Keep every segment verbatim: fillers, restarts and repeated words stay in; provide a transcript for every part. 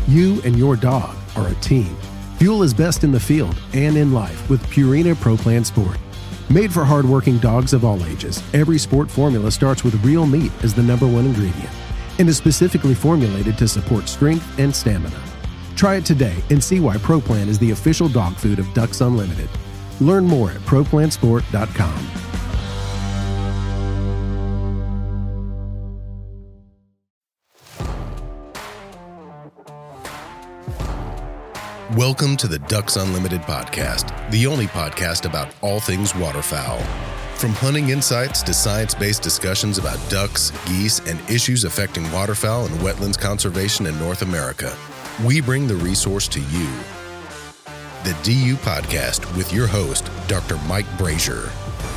You and your dog are a team. Fuel is best in the field and in life with Purina Pro Plan Sport. Made for hardworking dogs of all ages, every sport formula starts with real meat as the number one ingredient and is specifically formulated to support strength and stamina. Try it today and see why Pro Plan is the official dog food of Ducks Unlimited. Learn more at pro plan sport dot com. Welcome to the Ducks Unlimited podcast, the only podcast about all things waterfowl. From hunting insights to science-based discussions about ducks, geese, and issues affecting waterfowl and wetlands conservation in North America, we bring the resource to you. The D U Podcast with your host, Doctor Mike Brazier.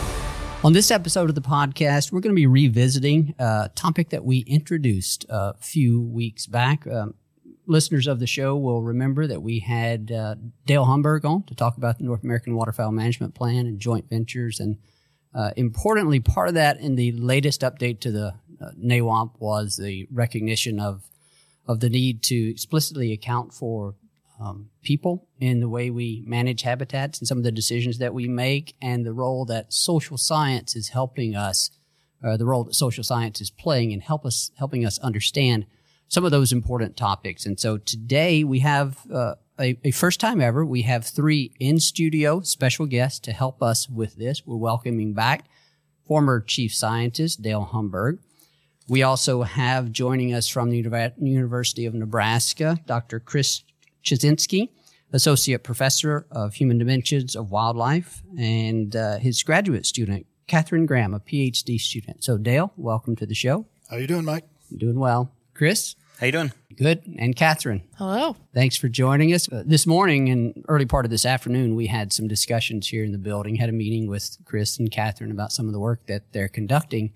On this episode of the podcast, we're going to be revisiting a topic that we introduced a few weeks back. Um, Listeners of the show will remember that we had uh, Dale Humberg on to talk about the North American Waterfowl Management Plan and joint ventures. And uh, importantly, part of that in the latest update to the uh, NAWAMP was the recognition of of the need to explicitly account for um, people in the way we manage habitats and some of the decisions that we make, and the role that social science is helping us, uh, the role that social science is playing in help us helping us understand some of those important topics. And so today we have uh, a, a first time ever, we have three in-studio special guests to help us with this. We're welcoming back former chief scientist Dale Humberg. We also have joining us from the University of Nebraska, Doctor Chris Chizinski, associate professor of human dimensions of wildlife, and uh, his graduate student, Catherine Graham, a P H D student. So Dale, welcome to the show. How you doing, Mike? Doing well. Chris? How you doing? Good. And Catherine? Hello. Thanks for joining us. Uh, this morning and early part of this afternoon, we had some discussions here in the building, had a meeting with Chris and Catherine about some of the work that they're conducting.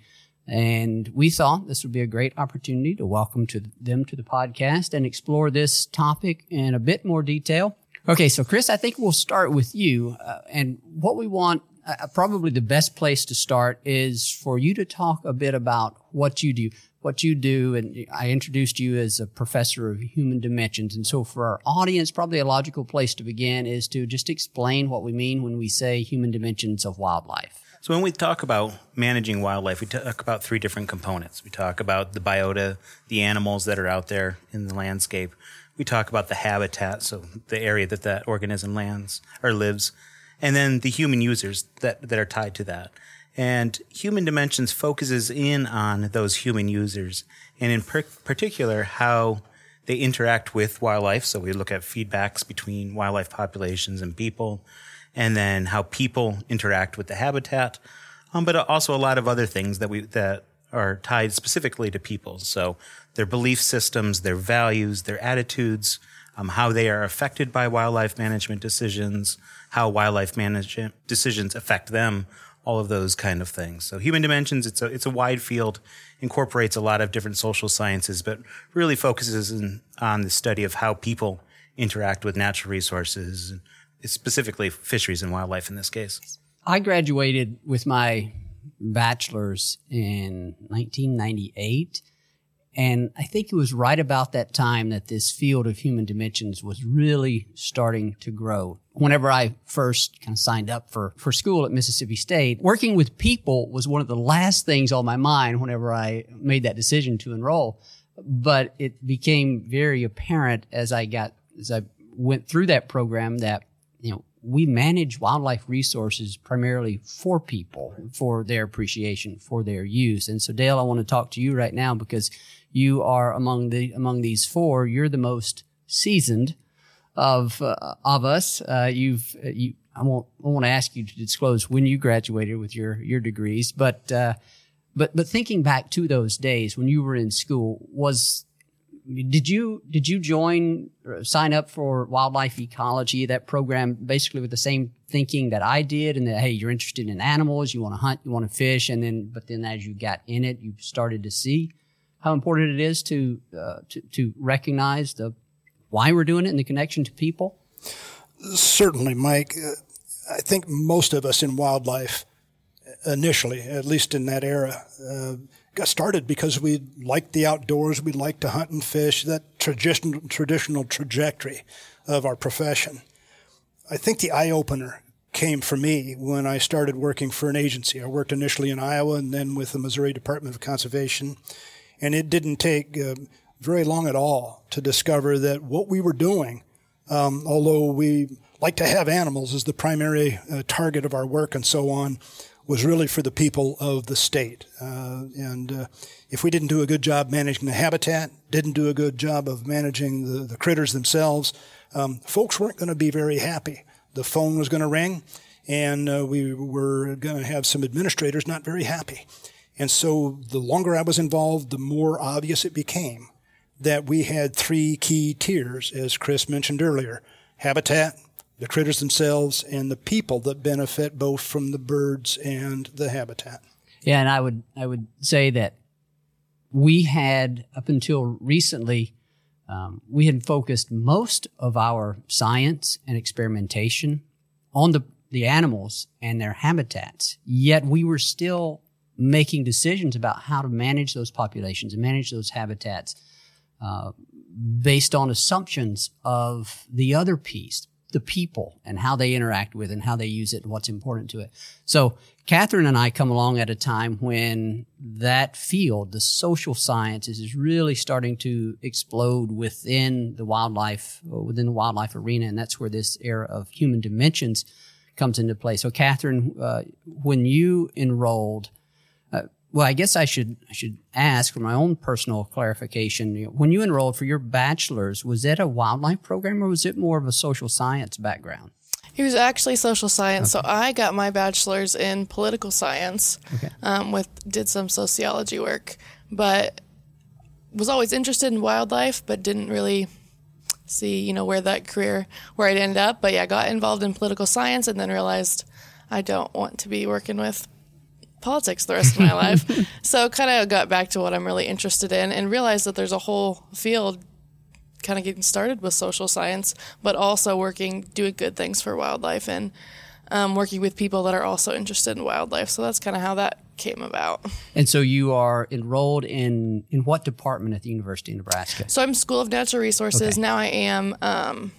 And we thought this would be a great opportunity to welcome to them to the podcast and explore this topic in a bit more detail. Okay, so Chris, I think we'll start with you. Uh, and what we want, uh, probably the best place to start is for you to talk a bit about what you do. What you do, and I introduced you as a professor of human dimensions. And so for our audience, probably a logical place to begin is to just explain what we mean when we say human dimensions of wildlife. So when we talk about managing wildlife, we talk about three different components. We talk about the biota, the animals that are out there in the landscape. We talk about the habitat, so the area that that organism lands or lives, and then the human users that, that are tied to that. And human dimensions focuses in on those human users, and in per- particular, how they interact with wildlife. So we look at feedbacks between wildlife populations and people, and then how people interact with the habitat, um, but also a lot of other things that we that are tied specifically to people. So their belief systems, their values, their attitudes, um, how they are affected by wildlife management decisions, how wildlife management decisions affect them. All of those kind of things. So human dimensions, it's a it's a wide field, incorporates a lot of different social sciences, but really focuses in, on the study of how people interact with natural resources, specifically fisheries and wildlife in this case. I graduated with my bachelor's in nineteen ninety-eight, and I think it was right about that time that this field of human dimensions was really starting to grow. Whenever I first kind of signed up for, for school at Mississippi State, working with people was one of the last things on my mind whenever I made that decision to enroll. But it became very apparent as I got, as I went through that program that, you know, we manage wildlife resources primarily for people, for their appreciation, for their use. And so Dale, I want to talk to you right now because you are among the, among these four, you're the most seasoned of uh, of us. Uh, you've uh, you. I won't. I won't ask you to disclose when you graduated with your your degrees, but uh, but but thinking back to those days when you were in school, was did you did you join or sign up for wildlife ecology, that program, basically with the same thinking that I did, and that hey, you're interested in animals, you want to hunt, you want to fish, and then but then as you got in it, you started to see how important it is to uh, to to recognize the why we're doing it and the connection to people? Certainly, Mike. Uh, I think most of us in wildlife initially, at least in that era, uh, got started because we liked the outdoors, we liked to hunt and fish. That traditional traditional trajectory of our profession. I think the eye-opener came for me when I started working for an agency. I worked initially in Iowa and then with the Missouri Department of Conservation, and it didn't take uh, very long at all to discover that what we were doing, um, although we like to have animals as the primary uh, target of our work and so on, was really for the people of the state. Uh, and uh, if we didn't do a good job managing the habitat, didn't do a good job of managing the, the critters themselves, um, folks weren't going to be very happy. The phone was going to ring, and uh, we were going to have some administrators not very happy. And so the longer I was involved, the more obvious it became that we had three key tiers, as Chris mentioned earlier: habitat, the critters themselves, and the people that benefit both from the birds and the habitat. Yeah, and I would I would say that we had, up until recently, um, we had focused most of our science and experimentation on the, the animals and their habitats, yet we were still making decisions about how to manage those populations and manage those habitats uh, based on assumptions of the other piece, the people and how they interact with and how they use it and what's important to it. So Catherine and I come along at a time when that field, the social sciences, is really starting to explode within the wildlife, within the wildlife arena, and that's where this era of human dimensions comes into play. So Catherine, uh, when you enrolled, uh, well, I guess I should I should ask for my own personal clarification. You know, when you enrolled for your bachelor's, was it a wildlife program or was it more of a social science background? It was actually social science. Okay. So I got my bachelor's in political science. Okay. Um, with did some sociology work, but was always interested in wildlife, but didn't really see, you know, where that career, where I'd end up. But yeah, got involved in political science and then realized I don't want to be working with politics the rest of my life. So kind of got back to what I'm really interested in and realized that there's a whole field kind of getting started with social science, but also working, doing good things for wildlife and um, working with people that are also interested in wildlife. So that's kind of how that came about. And so you are enrolled in, in what department at the University of Nebraska? So I'm School of Natural Resources. Okay. Now I am, um,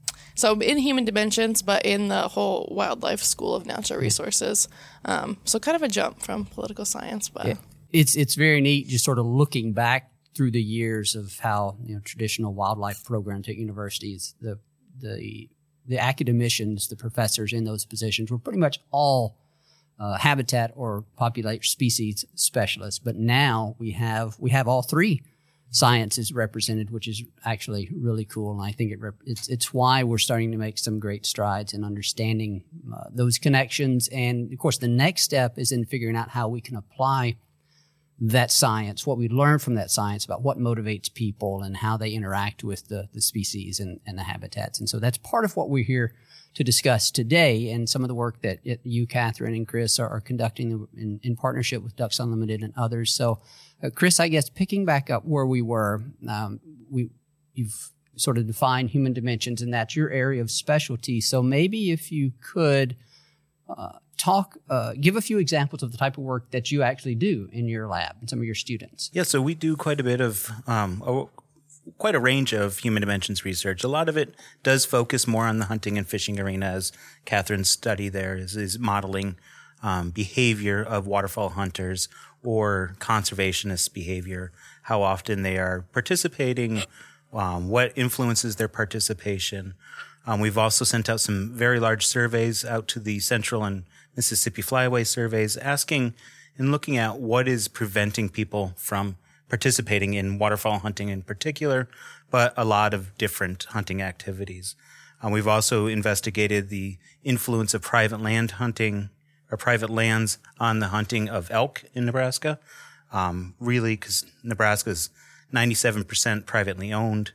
so in Human Dimensions, but in the whole Wildlife School of Natural Resources. Um, so kind of a jump from political science. But yeah. It's, it's very neat just sort of looking back through the years of how, you know, traditional wildlife programs at universities, the the the academicians, the professors in those positions were pretty much all uh, habitat or population species specialists. But now we have we have all three sciences represented, which is actually really cool. And I think it rep- it's it's why we're starting to make some great strides in understanding uh, those connections. And of course, the next step is in figuring out how we can apply that science, what we learn from that science about what motivates people and how they interact with the, the species and, and the habitats. And so that's part of what we're here to discuss today, and some of the work that it, you, Catherine, and Chris are, are conducting in, in partnership with Ducks Unlimited and others. So, uh, Chris, I guess picking back up where we were, um, we you've sort of defined human dimensions, and that's your area of specialty. So maybe if you could uh, talk, uh, give a few examples of the type of work that you actually do in your lab and some of your students. Yeah, so we do quite a bit of, um, a, quite a range of human dimensions research. A lot of it does focus more on the hunting and fishing arena, as Catherine's study there is, is modeling um, behavior of waterfowl hunters or conservationist behavior, how often they are participating, um, what influences their participation. Um, we've also sent out some very large surveys out to the Central and Mississippi Flyway surveys, asking and looking at what is preventing people from participating in waterfowl hunting in particular, but a lot of different hunting activities. Um, we've also investigated the influence of private land hunting or private lands on the hunting of elk in Nebraska. Um, really, because Nebraska is ninety-seven percent privately owned.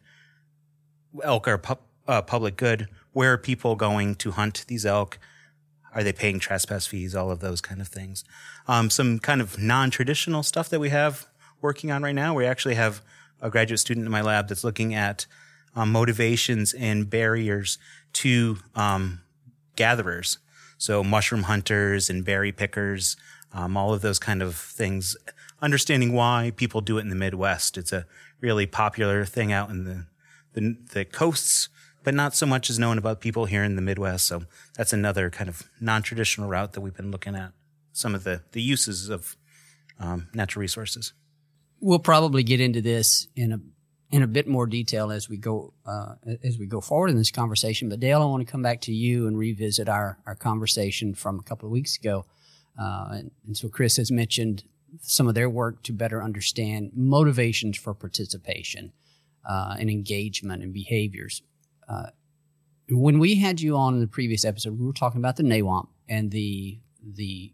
Elk are pu- uh, public good. Where are people going to hunt these elk? Are they paying trespass fees? All of those kind of things. Um, some kind of non-traditional stuff that we have working on right now. We actually have a graduate student in my lab that's looking at um, motivations and barriers to um, gatherers. So mushroom hunters and berry pickers, um, all of those kind of things. understanding why people do it in the Midwest. It's a really popular thing out in the, the, the coasts, but not so much is known about people here in the Midwest. So that's another kind of non-traditional route that we've been looking at, some of the, the uses of um, natural resources. We'll probably get into this in a in a bit more detail as we go uh, as we go forward in this conversation. But Dale, I want to come back to you and revisit our, our conversation from a couple of weeks ago. Uh, and, and so Chris has mentioned some of their work to better understand motivations for participation uh, and engagement and behaviors. Uh, when we had you on in the previous episode, we were talking about the NAWAMP and the the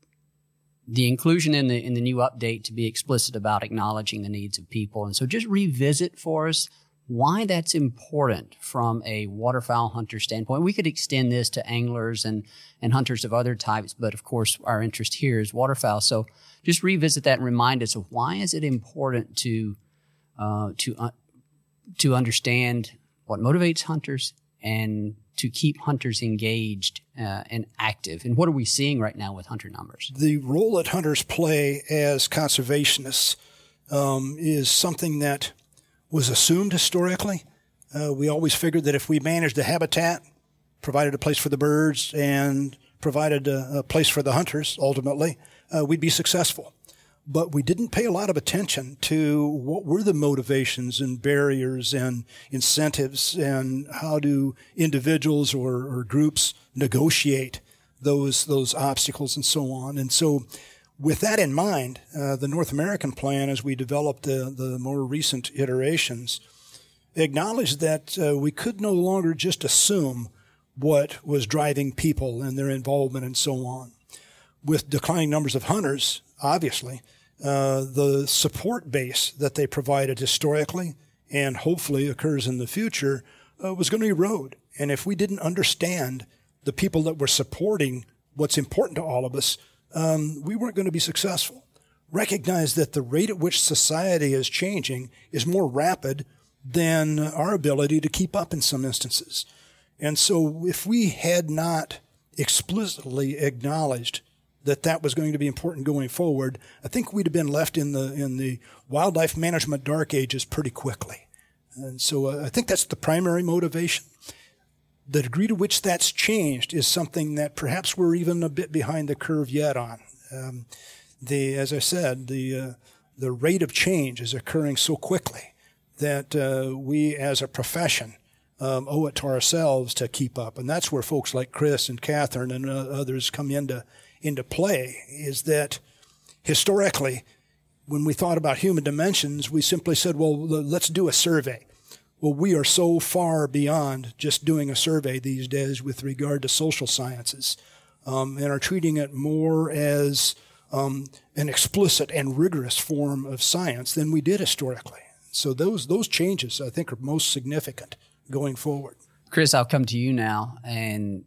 the inclusion in the in the new update to be explicit about acknowledging the needs of people. And so just revisit for us why that's important from a waterfowl hunter standpoint. We could extend this to anglers and, and hunters of other types, but of course our interest here is waterfowl. So just revisit that and remind us of why is it important to uh, to uh, to understand what motivates hunters and to keep hunters engaged uh, and active. And what are we seeing right now with hunter numbers? The role that hunters play as conservationists um, is something that was assumed historically. Uh, we always figured that if we managed the habitat, provided a place for the birds, and provided a, a place for the hunters, ultimately, uh, we'd be successful. But we didn't pay a lot of attention to what were the motivations and barriers and incentives and how do individuals or, or groups negotiate those those obstacles and so on. And so with that in mind, uh, the North American plan, as we developed the, the more recent iterations, acknowledged that uh, we could no longer just assume what was driving people and their involvement and so on. With declining numbers of hunters, obviously, uh, the support base that they provided historically and hopefully occurs in the future uh, was going to erode. And if we didn't understand the people that were supporting what's important to all of us, um, we weren't going to be successful. Recognize that the rate at which society is changing is more rapid than our ability to keep up in some instances. And so if we had not explicitly acknowledged that that was going to be important going forward, I think we'd have been left in the in the wildlife management dark ages pretty quickly. And so uh, I think that's the primary motivation. The degree to which that's changed is something that perhaps we're even a bit behind the curve yet on. Um, the as I said, the uh, the rate of change is occurring so quickly that uh, we as a profession um, owe it to ourselves to keep up. And that's where folks like Chris and Catherine and uh, others come into into play, is that historically, when we thought about human dimensions, we simply said, well, let's do a survey. Well, we are so far beyond just doing a survey these days with regard to social sciences, um, and are treating it more as um, an explicit and rigorous form of science than we did historically. So those those changes, I think, are most significant going forward. Chris, I'll come to you now. And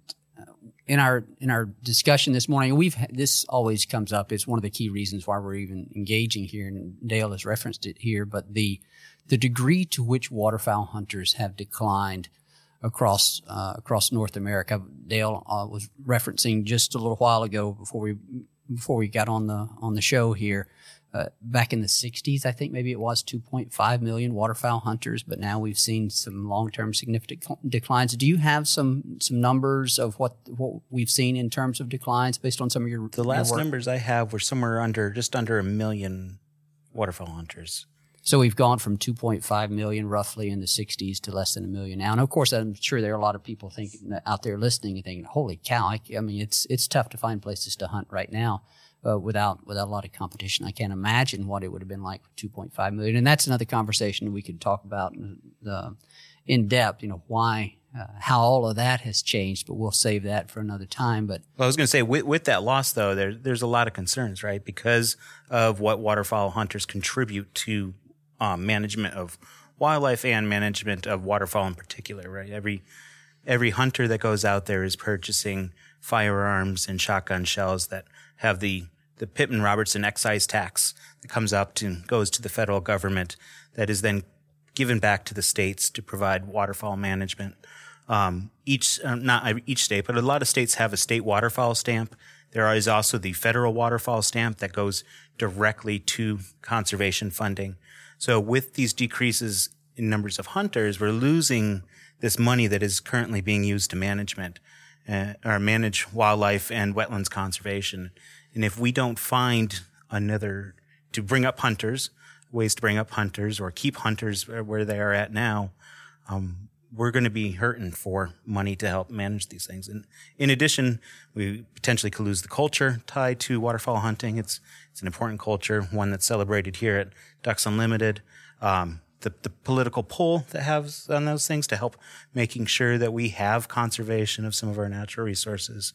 in our in our discussion this morning, we've this always comes up. It's one of the key reasons why we're even engaging here, and Dale has referenced it here. But the the degree to which waterfowl hunters have declined across uh, across North America, Dale uh, was referencing just a little while ago before we before we got on the on the show here. Uh, back in the sixties, I think maybe it was two point five million waterfowl hunters, but now we've seen some long-term significant declines. Do you have some some numbers of what what we've seen in terms of declines based on some of your The last your work? numbers I have were somewhere under, just under a million waterfowl hunters. So we've gone from two point five million roughly in the sixties to less than a million now. And of course, I'm sure there are a lot of people thinking out there listening and thinking, holy cow, I, I mean, it's it's tough to find places to hunt right now. Uh, without without a lot of competition. I can't imagine what it would have been like with two point five million. And that's another conversation we could talk about in, uh, in depth, you know, why, uh, how all of that has changed, but we'll save that for another time. But well, I was going to say, with, with that loss, though, there, there's a lot of concerns, right? Because of what waterfowl hunters contribute to um, management of wildlife and management of waterfowl in particular, right? Every every hunter that goes out there is purchasing firearms and shotgun shells that have the the Pittman-Robertson excise tax that comes up to goes to the federal government that is then given back to the states to provide waterfowl management. Um, each uh, not each state, but a lot of states have a state waterfowl stamp, There is also the federal waterfowl stamp that goes directly to conservation funding. So with these decreases in numbers of hunters, we're losing this money that is currently being used to management uh, or manage wildlife and wetlands conservation. And if we don't find another to bring up hunters, ways to bring up hunters or keep hunters where they are at now, um, we're going to be hurting for money to help manage these things. And in addition, we potentially could lose the culture tied to waterfowl hunting. It's it's an important culture, one that's celebrated here at Ducks Unlimited. Um, the, the political pull that has on those things to help making sure that we have conservation of some of our natural resources.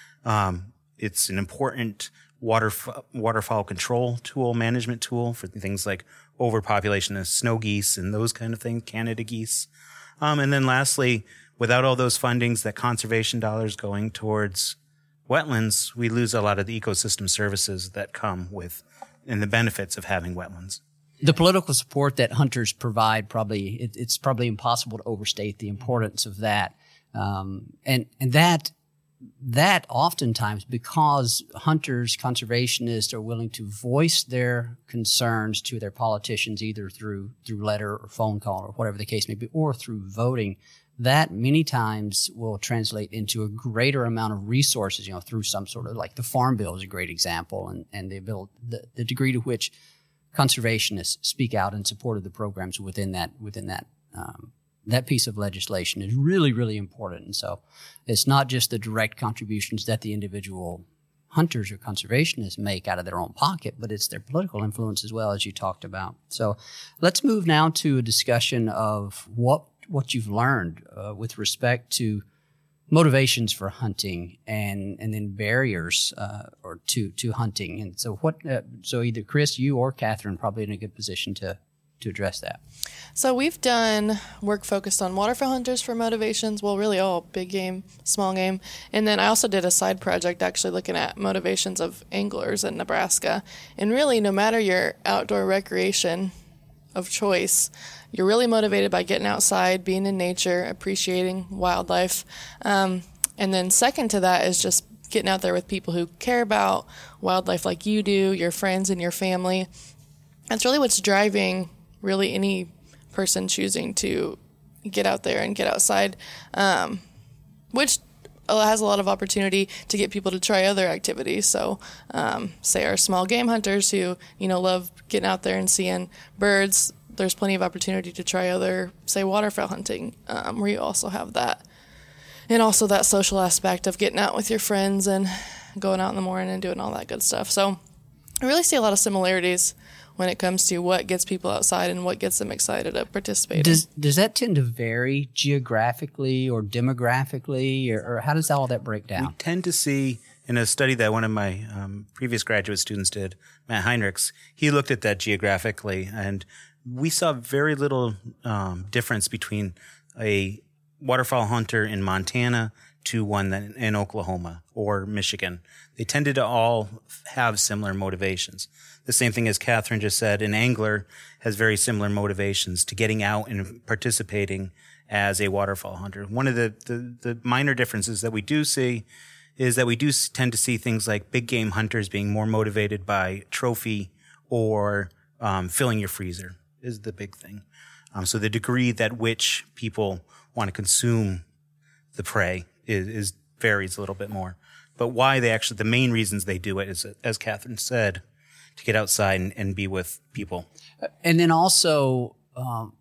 Um, it's an important water waterfowl control tool, management tool for things like overpopulation of snow geese and those kind of things, Canada geese. Um, and then lastly, without all those fundings, that conservation dollars going towards wetlands, we lose a lot of the ecosystem services that come with and the benefits of having wetlands. The political support that hunters provide, probably it, it's probably impossible to overstate the importance of that. Um, and and that that oftentimes, because hunters, conservationists are willing to voice their concerns to their politicians, either through through letter or phone call or whatever the case may be, or through voting, that many times will translate into a greater amount of resources, you know, through some sort of, like the Farm Bill is a great example, and, and the, ability, the, the degree to which conservationists speak out in support of the programs within that within that um, that piece of legislation is really, really important. And so it's not just the direct contributions that the individual hunters or conservationists make out of their own pocket, but it's their political influence as well, as you talked about. So let's move now to a discussion of what what you've learned uh, with respect to motivations for hunting and and then barriers uh, or to to hunting. And so what? Uh, so either Chris, you or Catherine, probably in a good position to to address that. So we've done work focused on waterfowl hunters for motivations. Well, really all big game, small game. And then I also did a side project actually looking at motivations of anglers in Nebraska. And really, no matter your outdoor recreation of choice, you're really motivated by getting outside, being in nature, appreciating wildlife. Um, and then second to that is just getting out there with people who care about wildlife like you do, your friends and your family. That's really what's driving really any person choosing to get out there and get outside, um, which has a lot of opportunity to get people to try other activities. So, um, say our small game hunters who, you know, love getting out there and seeing birds, there's plenty of opportunity to try other, say, waterfowl hunting, um, where you also have that. And also that social aspect of getting out with your friends and going out in the morning and doing all that good stuff. So I really see a lot of similarities when it comes to what gets people outside and what gets them excited to participate. Does does that tend to vary geographically or demographically, or, or how does all that break down? We tend to see, in a study that one of my um, previous graduate students did, Matt Heinrichs, he looked at that geographically, and we saw very little um, difference between a waterfowl hunter in Montana to one that in Oklahoma or Michigan. They tended to all have similar motivations. The same thing as Catherine just said, an angler has very similar motivations to getting out and participating as a waterfowl hunter. One of the, the, the minor differences that we do see is that we do tend to see things like big game hunters being more motivated by trophy or um, filling your freezer is the big thing. Um, so the degree that which people want to consume the prey is, is varies a little bit more. But why they actually, the main reasons they do it is, as Catherine said, to get outside and, and be with people. And then also um,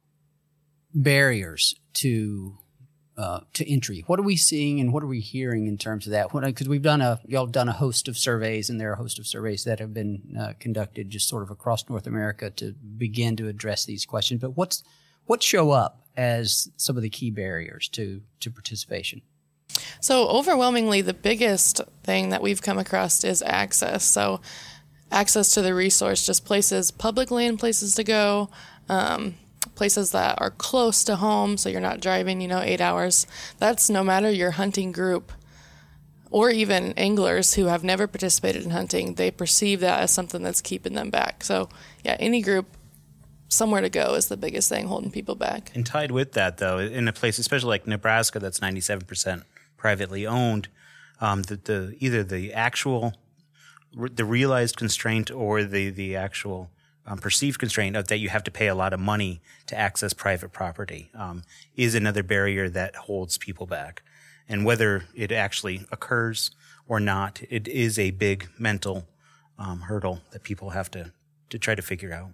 barriers to uh, to entry. What are we seeing and what are we hearing in terms of that? Because we've done a, y'all done a host of surveys, and there are a host of surveys that have been uh, conducted just sort of across North America to begin to address these questions. But what's what show up as some of the key barriers to to participation? So overwhelmingly, the biggest thing that we've come across is access. So access to the resource, just places, public land places to go, um, places that are close to home, so you're not driving, you know, eight hours. That's no matter your hunting group or even anglers who have never participated in hunting, they perceive that as something that's keeping them back. So, yeah, any group, somewhere to go is the biggest thing holding people back. And tied with that, though, in a place, especially like Nebraska, that's ninety-seven percent privately owned, um, the, the either the actual, the realized constraint or the the actual um, perceived constraint of that you have to pay a lot of money to access private property um, is another barrier that holds people back. And whether it actually occurs or not, it is a big mental um, hurdle that people have to to try to figure out.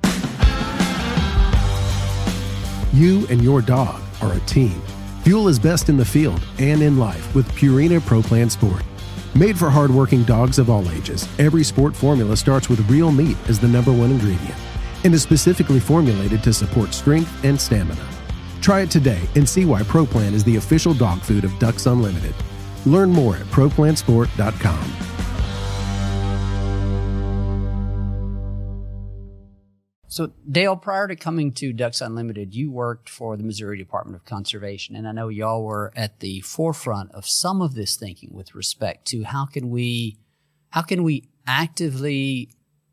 You and your dog are a team. Fuel is best in the field and in life with Purina Pro Plan Sport. Made for hardworking dogs of all ages, every sport formula starts with real meat as the number one ingredient and is specifically formulated to support strength and stamina. Try it today and see why Pro Plan is the official dog food of Ducks Unlimited. Learn more at pro plan sport dot com. So, Dale, prior to coming to Ducks Unlimited, you worked for the Missouri Department of Conservation, and I know y'all were at the forefront of some of this thinking with respect to how can we, how can we actively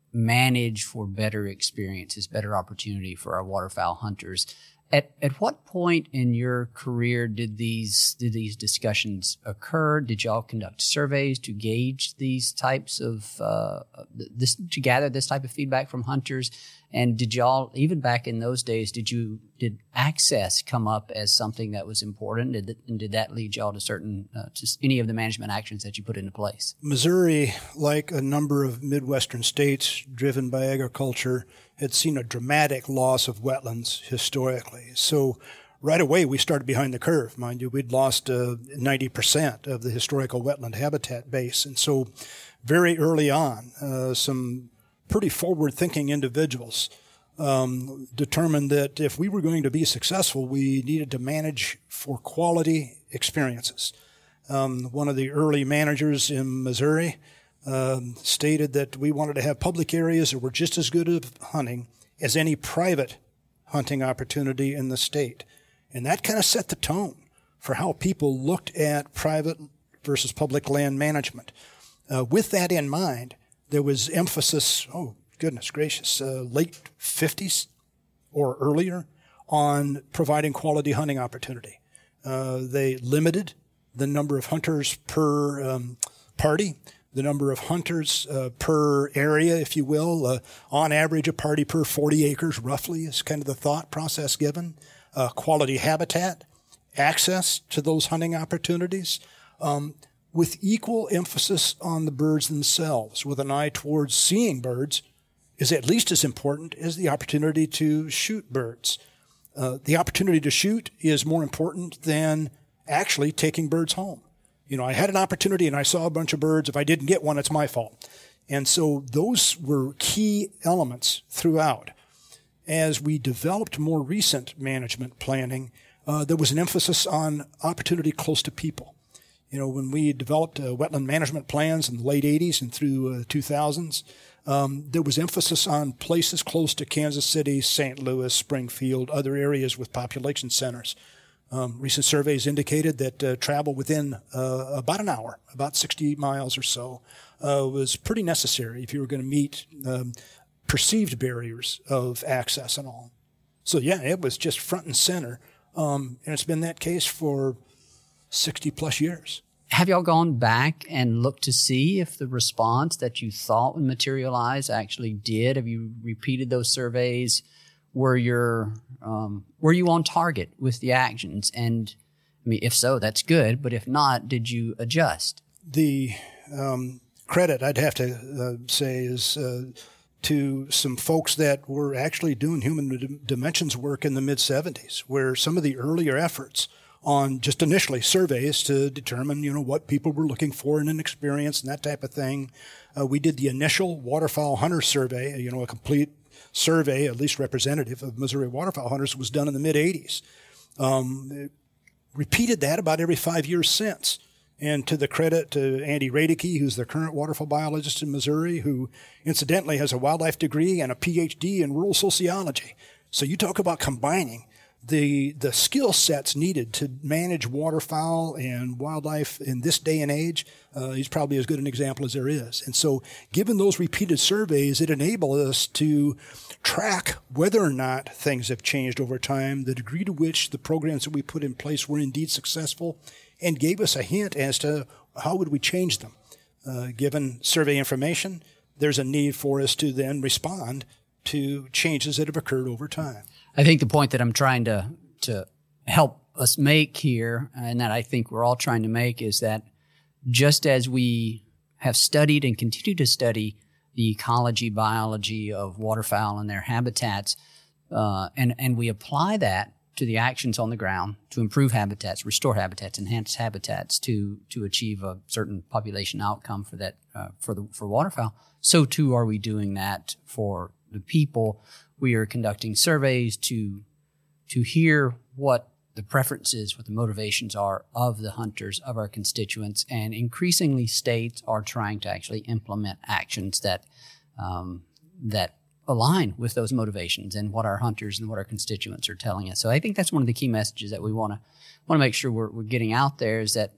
manage for better experiences, better opportunity for our waterfowl hunters. At at what point in your career did these did these discussions occur? Did y'all conduct surveys to gauge these types of uh, this to gather this type of feedback from hunters? And did y'all, even back in those days, did you did access come up as something that was important? Did, and did that lead y'all to certain uh, to any of the management actions that you put into place? Missouri, like a number of Midwestern states driven by agriculture, had seen a dramatic loss of wetlands historically. So right away, we started behind the curve. Mind you, we'd lost uh, ninety percent of the historical wetland habitat base. And so very early on, uh, some pretty forward-thinking individuals um, determined that if we were going to be successful, we needed to manage for quality experiences. Um, one of the early managers in Missouri um, stated that we wanted to have public areas that were just as good at hunting as any private hunting opportunity in the state. And that kind of set the tone for how people looked at private versus public land management. Uh, with that in mind, there was emphasis, oh, goodness gracious, uh, late fifties or earlier on providing quality hunting opportunity. Uh, they limited the number of hunters per um, party, the number of hunters uh, per area, if you will. Uh, on average, a party per forty acres, roughly, is kind of the thought process given. Uh, quality habitat, access to those hunting opportunities. Um, with equal emphasis on the birds themselves, with an eye towards seeing birds is at least as important as the opportunity to shoot birds. Uh, the opportunity to shoot is more important than actually taking birds home. You know, I had an opportunity and I saw a bunch of birds. If I didn't get one, it's my fault. And so those were key elements throughout. As we developed more recent management planning, uh, there was an emphasis on opportunity close to people. You know, when we developed uh, wetland management plans in the late eighties and through uh, two thousands, um, there was emphasis on places close to Kansas City, Saint Louis, Springfield, other areas with population centers. Um, recent surveys indicated that uh, travel within uh, about an hour, about sixty miles or so, uh, was pretty necessary if you were going to meet um, perceived barriers of access and all. So, yeah, it was just front and center, um, and it's been that case for sixty plus years. Have y'all gone back and looked to see if the response that you thought would materialize actually did? Have you repeated those surveys? Were your um, were you on target with the actions? And I mean, if so, that's good. But if not, did you adjust? The um, credit I'd have to uh, say is uh, to some folks that were actually doing human dimensions work in the mid seventies, where some of the earlier efforts on just initially surveys to determine, you know, what people were looking for in an experience and that type of thing. Uh, we did the initial waterfowl hunter survey, you know, a complete survey, at least representative of Missouri waterfowl hunters, was done in the mid eighties. Um, repeated that about every five years since. And to the credit to Andy Radicke, who's the current waterfowl biologist in Missouri, who incidentally has a wildlife degree and a P H D in rural sociology. So you talk about combining the the skill sets needed to manage waterfowl and wildlife in this day and age, uh, he's probably as good an example as there is. And so given those repeated surveys, it enabled us to track whether or not things have changed over time, the degree to which the programs that we put in place were indeed successful, and gave us a hint as to how would we change them. Uh, given survey information, there's a need for us to then respond to changes that have occurred over time. I think the point that I'm trying to to help us make here, and that I think we're all trying to make, is that just as we have studied and continue to study the ecology, biology of waterfowl and their habitats, uh, and, and we apply that to the actions on the ground to improve habitats, restore habitats, enhance habitats to to achieve a certain population outcome for that uh, for the for waterfowl, so too are we doing that for the people. We are conducting surveys to to hear what the preferences, what the motivations are of the hunters, of our constituents, and increasingly states are trying to actually implement actions that um, that align with those motivations and what our hunters and what our constituents are telling us. So I think that's one of the key messages that we want to want to make sure we're, we're getting out there, is that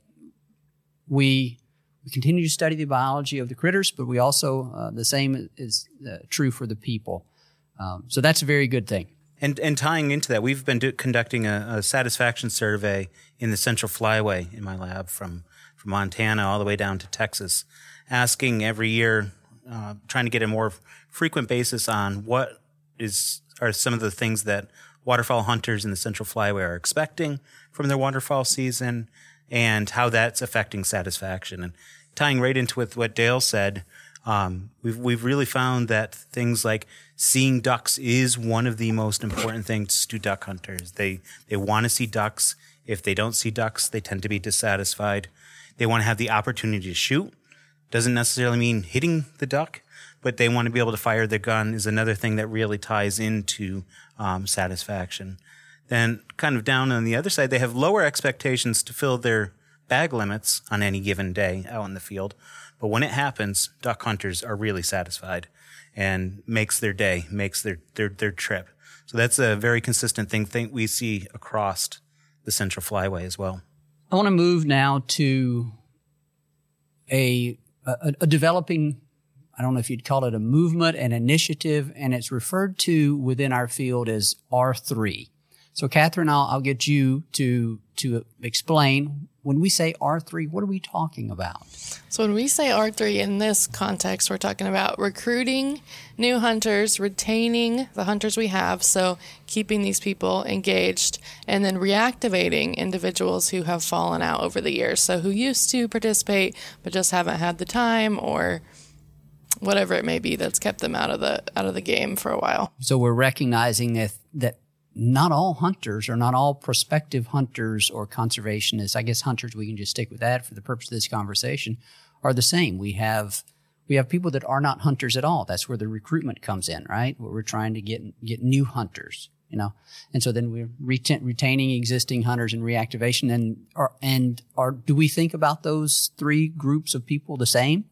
we we continue to study the biology of the critters, but we also uh, the same is uh, true for the people. Um, so that's a very good thing. And and tying into that, we've been do, conducting a, a satisfaction survey in the Central Flyway in my lab from, from Montana all the way down to Texas, asking every year, uh, trying to get a more frequent basis on what is are some of the things that waterfowl hunters in the Central Flyway are expecting from their waterfowl season and how that's affecting satisfaction. And tying right into with what Dale said, Um, we've we've really found that things like seeing ducks is one of the most important things to duck hunters. They they want to see ducks. If they don't see ducks, they tend to be dissatisfied. They want to have the opportunity to shoot. Doesn't necessarily mean hitting the duck, but they want to be able to fire their gun is another thing that really ties into um, satisfaction. Then kind of down on the other side, they have lower expectations to fill their bag limits on any given day out in the field. But when it happens, duck hunters are really satisfied and makes their day, makes their, their, their trip. So that's a very consistent thing, thing we see across the Central Flyway as well. I want to move now to a, a, a developing, I don't know if you'd call it a movement, an initiative, and it's referred to within our field as R three. So Catherine, I'll, I'll get you to to explain. When we say R three, what are we talking about? So when we say R three in this context, we're talking about recruiting new hunters, retaining the hunters we have, so keeping these people engaged, and then reactivating individuals who have fallen out over the years, so who used to participate but just haven't had the time or whatever it may be that's kept them out of the out of the game for a while. So we're recognizing that that not all hunters or not all prospective hunters or conservationists, I guess hunters, we can just stick with that for the purpose of this conversation, are the same. We have we have people that are not hunters at all. That's where the recruitment comes in, right? Where we're trying to get get new hunters, you know. And so then we're retain, retaining existing hunters and reactivation. And are, and are do we think about those three groups of people the same?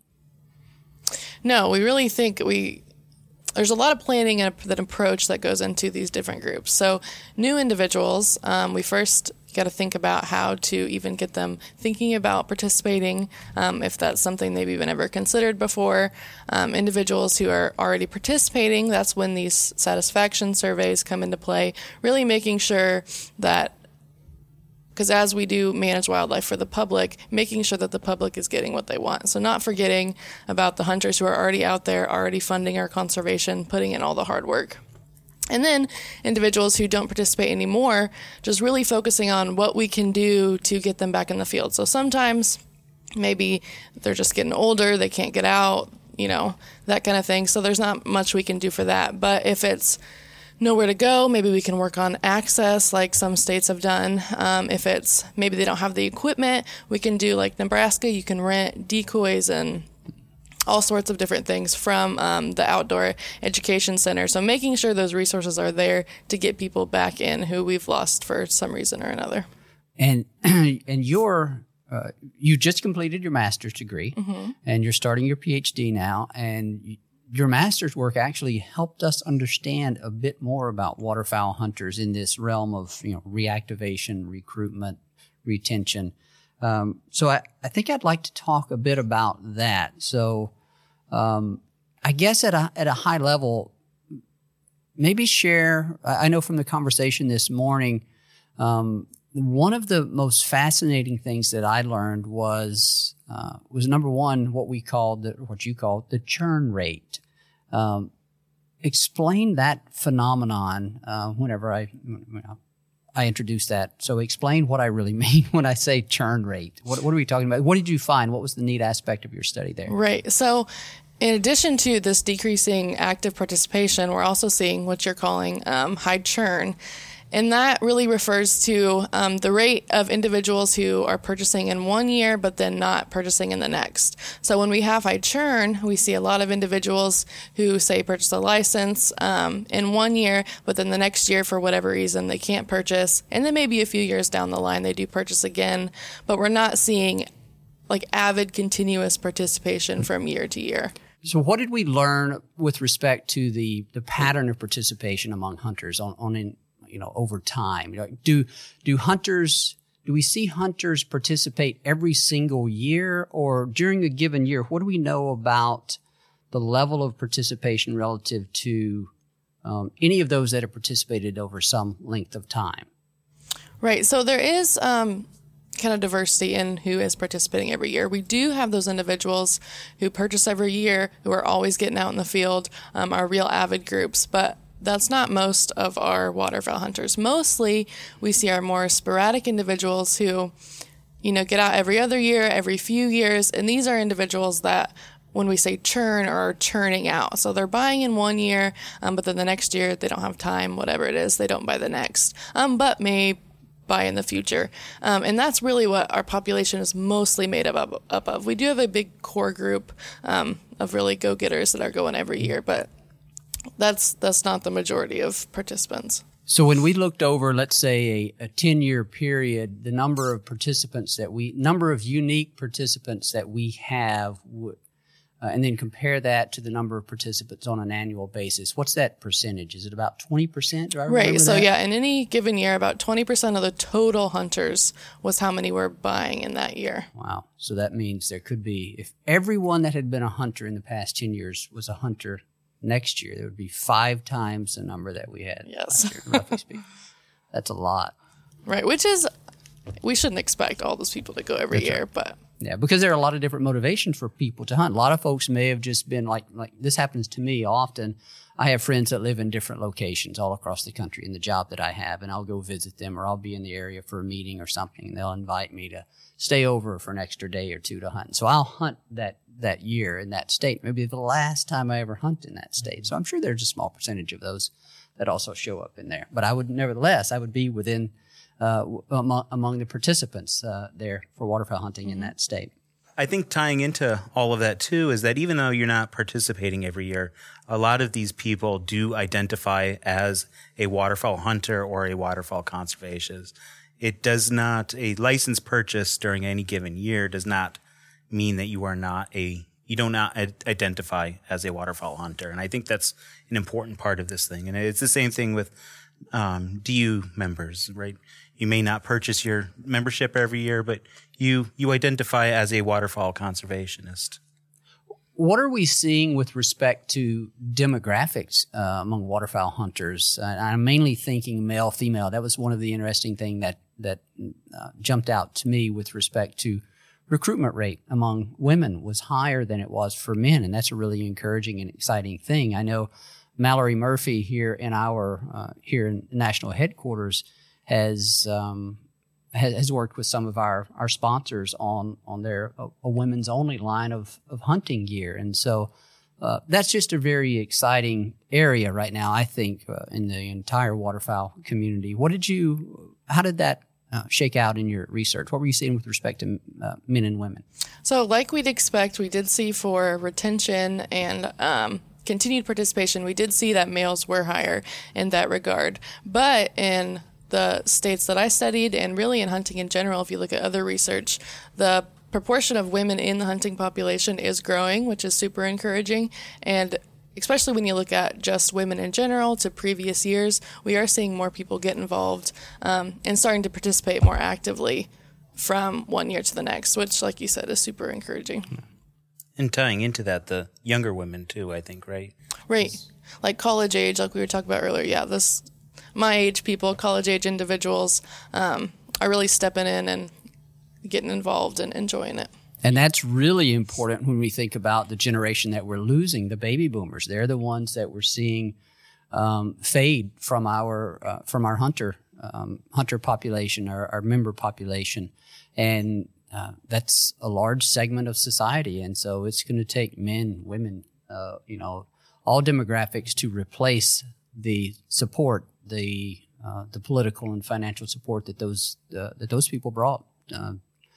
No, we really think we... There's a lot of planning and that approach that goes into these different groups. So new individuals, um, we first got to think about how to even get them thinking about participating, um, if that's something they've even ever considered before. Um, individuals who are already participating, that's when these satisfaction surveys come into play, really making sure that, because as we do manage wildlife for the public, making sure that the public is getting what they want. So not forgetting about the hunters who are already out there, already funding our conservation, putting in all the hard work. And then individuals who don't participate anymore, just really focusing on what we can do to get them back in the field. So sometimes maybe they're just getting older, they can't get out, you know, that kind of thing. So there's not much we can do for that. But if it's nowhere to go, maybe we can work on access like some states have done. Um, if it's maybe they don't have the equipment, we can do like Nebraska, you can rent decoys and all sorts of different things from um, the outdoor education center. So making sure those resources are there to get people back in who we've lost for some reason or another. And and you're uh, you just completed your master's degree, mm-hmm. and you're starting your PhD now, and your master's work actually helped us understand a bit more about waterfowl hunters in this realm of, you know, reactivation, recruitment, retention. Um, so I, I think I'd like to talk a bit about that. So um, I guess at a at a high level, maybe share, I know from the conversation this morning, um, one of the most fascinating things that I learned was uh, was number one, what we called, the, what you called the churn rate. Um, explain that phenomenon uh, whenever I you know, I introduce that. So explain what I really mean when I say churn rate. What, what are we talking about? What did you find? What was the neat aspect of your study there? Right. So in addition to this decreasing active participation, we're also seeing what you're calling um, high churn. And that really refers to um, the rate of individuals who are purchasing in one year, but then not purchasing in the next. So when we have high churn, we see a lot of individuals who say purchase a license um, in one year, but then the next year, for whatever reason, they can't purchase. And then maybe a few years down the line, they do purchase again. But we're not seeing like avid, continuous participation from year to year. So what did we learn with respect to the, the pattern of participation among hunters on, on in, you know, over time? You know, do, do hunters, do we see hunters participate every single year, or during a given year? What do we know about the level of participation relative to um, any of those that have participated over some length of time? Right. So there is um, kind of diversity in who is participating every year. We do have those individuals who purchase every year, who are always getting out in the field, um, are real avid groups, but that's not most of our waterfowl hunters. Mostly, we see our more sporadic individuals who, you know, get out every other year, every few years, and these are individuals that, when we say churn, are churning out. So they're buying in one year, um, but then the next year they don't have time, whatever it is, they don't buy the next, um, but may buy in the future. Um, and that's really what our population is mostly made up, up of. We do have a big core group um, of really go-getters that are going every year, but That's that's not the majority of participants. So when we looked over, let's say, a, a ten-year period, the number of participants that we, number of unique participants that we have, uh, and then compare that to the number of participants on an annual basis, what's that percentage? Is it about twenty percent? Do I remember Right. So that? yeah, in any given year, about twenty percent of the total hunters was how many were buying in that year. Wow. So that means there could be, if everyone that had been a hunter in the past ten years was a hunter next year, there would be five times the number that we had. Yes. Last year, roughly speaking. That's a lot. Right, which is, we shouldn't expect all those people to go every That's year, right. but. Yeah, because there are a lot of different motivations for people to hunt. A lot of folks may have just been like, like this happens to me often. I have friends that live in different locations all across the country in the job that I have, and I'll go visit them, or I'll be in the area for a meeting or something, and they'll invite me to stay over for an extra day or two to hunt. So I'll hunt that that year in that state, maybe the last time I ever hunt in that state. So I'm sure there's a small percentage of those that also show up in there. But I would, nevertheless, I would be within, uh, among, among the participants uh, there for waterfowl hunting mm-hmm. in that state. I think tying into all of that, too, is that even though you're not participating every year, a lot of these people do identify as a waterfowl hunter or a waterfowl conservationist. It does not, a license purchase during any given year does not mean that you are not a, you do not identify as a waterfowl hunter. And I think that's an important part of this thing. And it's the same thing with um, D U members, right? You may not purchase your membership every year, but you, you identify as a waterfowl conservationist. What are we seeing with respect to demographics uh, among waterfowl hunters? Uh, I'm mainly thinking male, female. That was one of the interesting things that, that uh, jumped out to me with respect to recruitment rate among women was higher than it was for men, and that's a really encouraging and exciting thing. I know Mallory Murphy here in our uh, here in national headquarters has um, has, has worked with some of our, our sponsors on on their a, a women's only line of of hunting gear, and so uh, that's just a very exciting area right now. I think uh, in the entire waterfowl community. What did you? How did that Uh, shake out in your research? What were you seeing with respect to uh, men and women? So like we'd expect, we did see for retention and um, continued participation, we did see that males were higher in that regard. But in the states that I studied, and really in hunting in general, if you look at other research, the proportion of women in the hunting population is growing, which is super encouraging. And especially when you look at just women in general to previous years, we are seeing more people get involved um, and starting to participate more actively from one year to the next, which, like you said, is super encouraging. And tying into that, the younger women too, I think, right? Right. Like college age, like we were talking about earlier. Yeah, this my age people, college age individuals um, are really stepping in and getting involved and enjoying it. And that's really important when we think about the generation that we're losing, the baby boomers. They're the ones that we're seeing um, fade from our uh, from our hunter um, hunter population, our, our member population, and uh, that's a large segment of society. And so it's going to take men, women, uh, you know, all demographics to replace the support, the uh, the political and financial support that those uh, that those people brought Uh,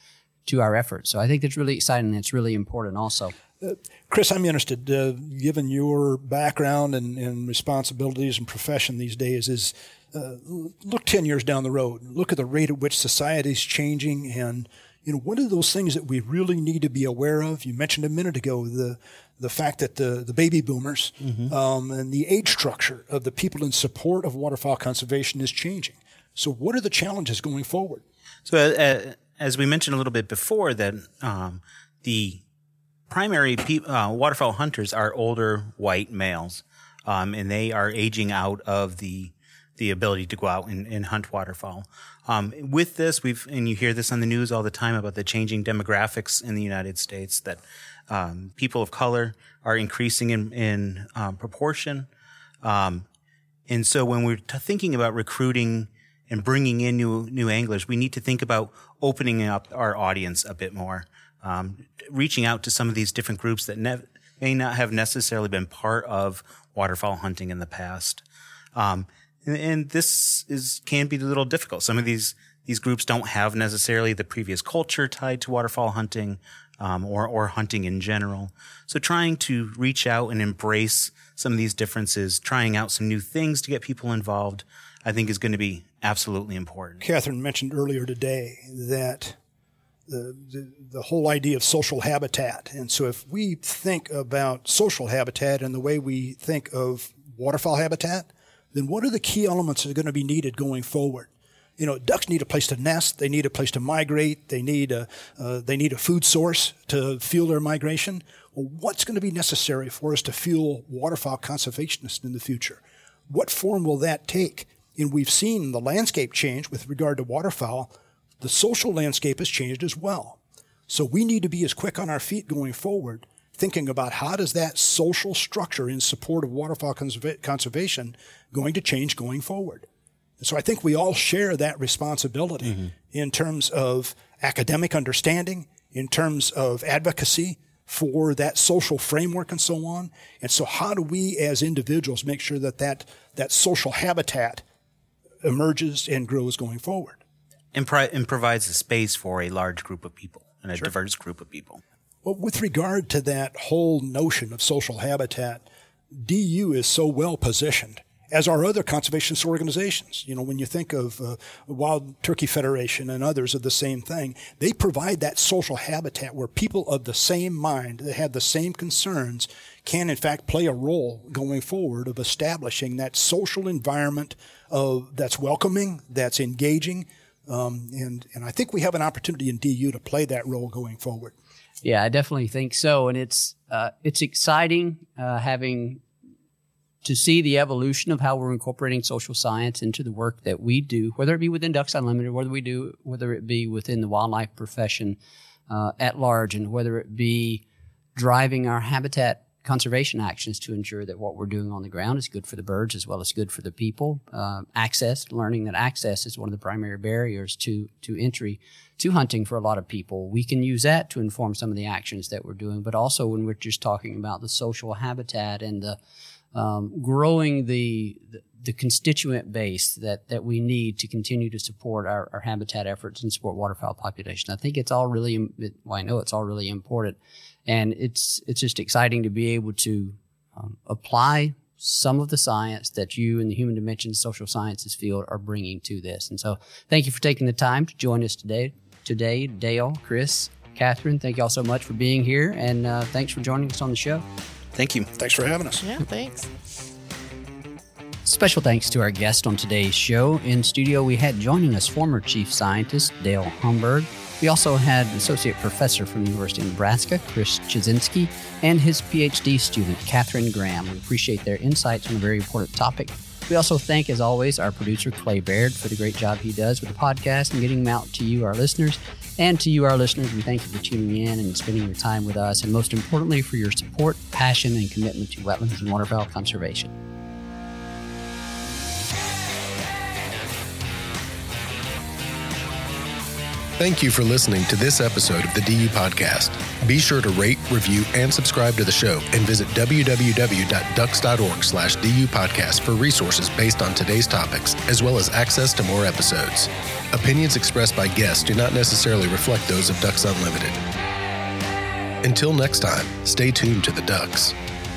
to our efforts. So I think that's really exciting and it's really important also. Uh, Chris, I'm interested, uh, given your background and, and responsibilities and profession these days, is uh, look ten years down the road. Look at the rate at which society is changing, and you know, what are those things that we really need to be aware of? You mentioned a minute ago the the fact that the, the baby boomers mm-hmm. um, and the age structure of the people in support of waterfowl conservation is changing. So what are the challenges going forward? So uh, as we mentioned a little bit before, that um, the primary pe- uh, waterfowl hunters are older white males, um, and they are aging out of the the ability to go out and, and hunt waterfowl. Um, with this, we've and you hear this on the news all the time about the changing demographics in the United States, that um, people of color are increasing in, in um, proportion. Um, and so when we're t- thinking about recruiting and bringing in new new anglers, we need to think about opening up our audience a bit more, um, reaching out to some of these different groups that ne- may not have necessarily been part of waterfowl hunting in the past. Um, and, and this is can be a little difficult. Some of these these groups don't have necessarily the previous culture tied to waterfowl hunting um, or or hunting in general. So trying to reach out and embrace some of these differences, trying out some new things to get people involved, I think is going to be absolutely important. Catherine mentioned earlier today that the, the the whole idea of social habitat. And so if we think about social habitat and the way we think of waterfowl habitat, then what are the key elements that are going to be needed going forward? You know, ducks need a place to nest. They need a place to migrate. They need a uh, they need a food source to fuel their migration. Well, what's going to be necessary for us to fuel waterfowl conservationists in the future? What form will that take? And we've seen the landscape change with regard to waterfowl. The social landscape has changed as well. So we need to be as quick on our feet going forward, thinking about how does that social structure in support of waterfowl conserva- conservation going to change going forward. So I think we all share that responsibility mm-hmm. in terms of academic understanding, in terms of advocacy for that social framework and so on. And so how do we as individuals make sure that that, that social habitat emerges and grows going forward? And, pro- and provides a space for a large group of people and a sure. diverse group of people. Well, with regard to that whole notion of social habitat, D U is so well positioned, as are other conservationist organizations. You know, when you think of uh, Wild Turkey Federation and others of the same thing, they provide that social habitat where people of the same mind, that have the same concerns, can in fact play a role going forward of establishing that social environment of that's welcoming, that's engaging, um, and and I think we have an opportunity in D U to play that role going forward. Yeah, I definitely think so, and it's uh, it's exciting uh, having to see the evolution of how we're incorporating social science into the work that we do, whether it be within Ducks Unlimited, whether we do, whether it be within the wildlife profession uh, at large, and whether it be driving our habitat conservation actions to ensure that what we're doing on the ground is good for the birds as well as good for the people. Uh, access, learning that access is one of the primary barriers to to entry to hunting for a lot of people. We can use that to inform some of the actions that we're doing, but also when we're just talking about the social habitat and the um, growing the, the the constituent base that, that we need to continue to support our, our habitat efforts and support waterfowl population. I think it's all really, well, I know it's all really important. And it's it's just exciting to be able to um, apply some of the science that you in the human dimensions social sciences field are bringing to this. And so thank you for taking the time to join us today. Today, Dale, Chris, Catherine, thank you all so much for being here. And uh, thanks for joining us on the show. Thank you. Thanks for having us. Yeah, thanks. Special thanks to our guest on today's show. In studio, we had joining us former Chief Scientist Dale Humberg. We also had Associate Professor from the University of Nebraska, Chris Chizinski, and his P H D student, Catherine Graham. We appreciate their insights on a very important topic. We also thank, as always, our producer, Clay Baird, for the great job he does with the podcast and getting them out to you, our listeners. And to you, our listeners, we thank you for tuning in and spending your time with us, and most importantly, for your support, passion, and commitment to wetlands and waterfowl conservation. Thank you for listening to this episode of the D U Podcast. Be sure to rate, review, and subscribe to the show, and visit w w w dot ducks dot org slash D U podcast for resources based on today's topics, as well as access to more episodes. Opinions expressed by guests do not necessarily reflect those of Ducks Unlimited. Until next time, stay tuned to the Ducks.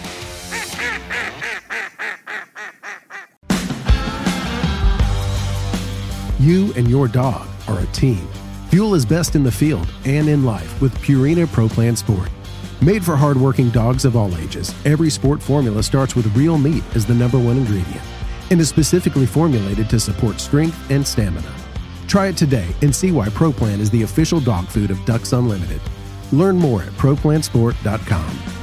You and your dog are a team. Fuel is best in the field and in life with Purina Pro Plan Sport. Made for hardworking dogs of all ages, every sport formula starts with real meat as the number one ingredient and is specifically formulated to support strength and stamina. Try it today and see why Pro Plan is the official dog food of Ducks Unlimited. Learn more at pro plan sport dot com.